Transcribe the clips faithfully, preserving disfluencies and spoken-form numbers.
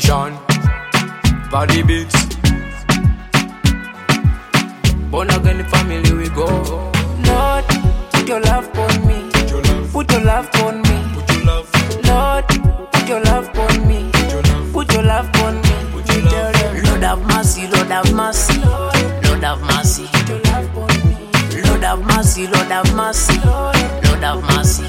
Nation, body beats. Born again family we go. Lord, put your love on me. Put your love on me. Lord, put your love on me. Put your love on me. Lord have mercy, Lord have mercy. Lord have mercy. Lord have mercy, Lord have mercy. Lord have mercy.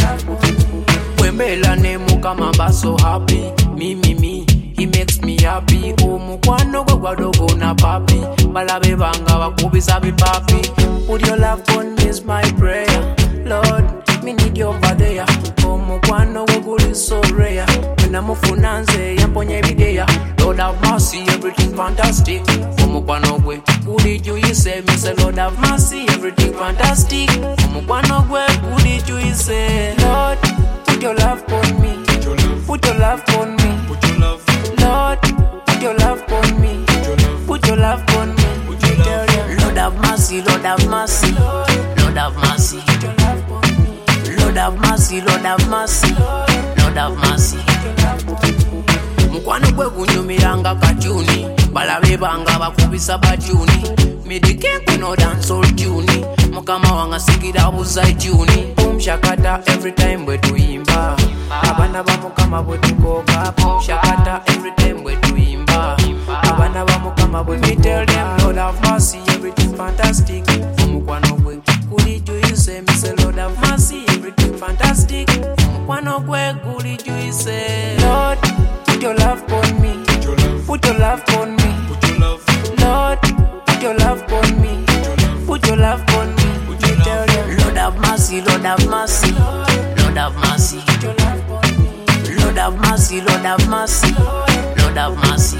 Wembela nemu kama baso happy. Me, me, me, he makes me happy. Omukwano gwe gwadogo na papi. Balabe banga bakubisa bipapi. Put your love on me is my prayer. Lord, me need you over there. Omukwano gwe guli so rare. When I'm funanze, yamponye bidea. Lord have mercy, everything fantastic. Omukwano gwe guli juise. Me say Lord have mercy, everything fantastic. Omukwano gwe guli juise. Lord, put your love on me. Put your love on me. Lord, put your love on me. Put your love on me. Lord have mercy, Lord have mercy. Lord have mercy. Lord have mercy, Lord have mercy. Lord have mercy. Mukwano gwe gunyumiranga katuni. Balabe banga bakubisa batuni. Midike kuno dance all tune. Mukama wanga sigira buzai tune. Boom shakata every time we tuimba. Abana ba mukama bwe tukoka. Boom shakata every time we tuimba. Abana ba mukama bwe me tell them Lord have mercy, everything fantastic. Mukwano gwe guli juise. Me say Lord have mercy, everything fantastic. Mukwano gwe guli juise. Lord, put your love on me. Put your love on me. Lord, put your love on me. Put your love on me. Lord have mercy, Lord have mercy. Lord have mercy. Lord have mercy, Lord have mercy. Lord have mercy.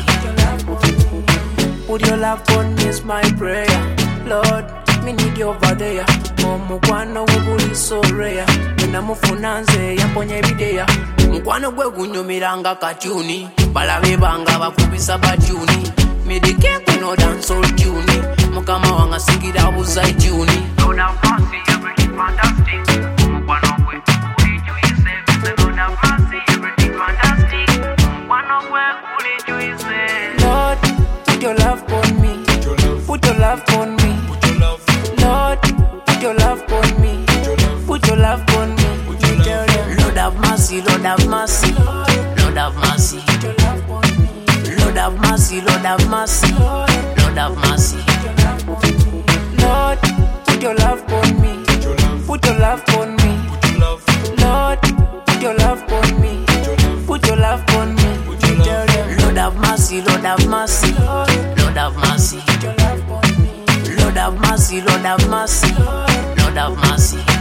Put your love on me is my prayer. Lord, me need you over there. Omukwano gwe guli so rare. When I'm funanze, yamponye bidea. Mukwano gwe gunyumiranga katuni. Balabe banga bakubisa batuni. Midike kuno dance all tune. Mukama wanga sigira buzai tune. Lord have mercy, everything fantastic. Mukwano gwe guli juise. Lord have mercy, everything fantastic. Mukwano gwe guli juise. Lord, put your love on me. Put your love on me. Lord, put your love on me. Put your love on me. Lord have mercy, Lord have mercy. Lord have mercy. Lord have mercy, Lord have mercy. Lord have mercy. Lord, put your love on me. Put your love on me. Lord, put your love on me. Put your love on me. Lord have mercy, Lord have mercy. Lord have mercy. Lord have mercy, Lord have mercy. Lord have mercy.